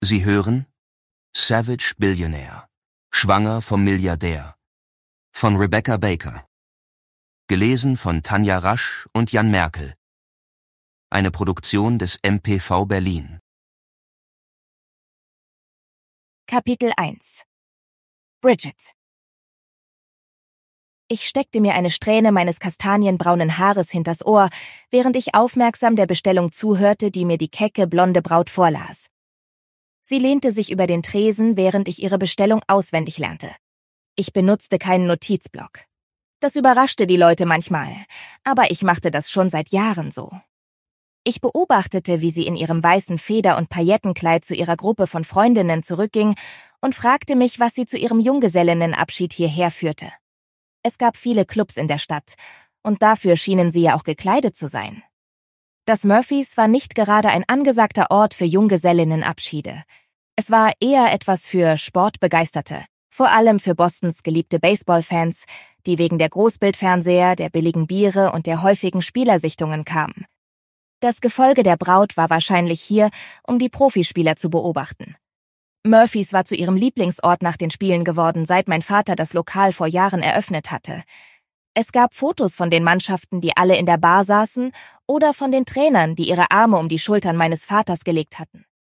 Sie hören Savage Billionaire, schwanger vom Milliardär von Rebecca Baker. Gelesen von Tanja Rasch und Jan Merkel. Eine Produktion des MPV Berlin. Kapitel 1 Bridget. Ich steckte mir eine Strähne meines kastanienbraunen Haares hinters Ohr, während ich aufmerksam der Bestellung zuhörte, die mir die kecke, blonde Braut vorlas. Sie lehnte sich über den Tresen, während ich ihre Bestellung auswendig lernte. Ich benutzte keinen Notizblock. Das überraschte die Leute manchmal, aber ich machte das schon seit Jahren so. Ich beobachtete, wie sie in ihrem weißen Feder- und Paillettenkleid zu ihrer Gruppe von Freundinnen zurückging und fragte mich, was sie zu ihrem Junggesellinnenabschied hierher führte. Es gab viele Clubs in der Stadt, und dafür schienen sie ja auch gekleidet zu sein. Das Murphys war nicht gerade ein angesagter Ort für Junggesellinnenabschiede. Es war eher etwas für Sportbegeisterte, vor allem für Bostons geliebte Baseballfans, die wegen der Großbildfernseher, der billigen Biere und der häufigen Spielersichtungen kamen. Das Gefolge der Braut war wahrscheinlich hier, um die Profispieler zu beobachten. Murphys war zu ihrem Lieblingsort nach den Spielen geworden, seit mein Vater das Lokal vor Jahren eröffnet hatte. Es gab Fotos von den Mannschaften, die alle in der Bar saßen, oder von den Trainern, die ihre Arme um die Schultern meines Vaters gelegt hatten.